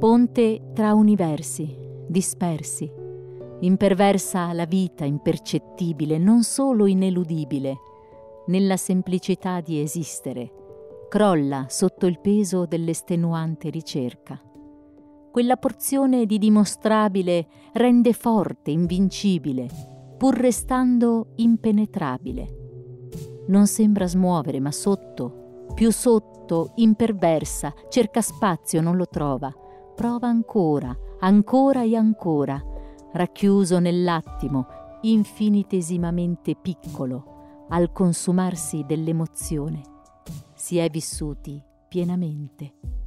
Ponte tra universi, dispersi, imperversa la vita impercettibile, non solo ineludibile, nella semplicità di esistere, crolla sotto il peso dell'estenuante ricerca. Quella porzione di dimostrabile rende forte, invincibile, pur restando impenetrabile. Non sembra smuovere, ma sotto, più sotto, imperversa, cerca spazio, non lo trova. Prova ancora, ancora e ancora, racchiuso nell'attimo, infinitesimamente piccolo, al consumarsi dell'emozione. Si è vissuti pienamente.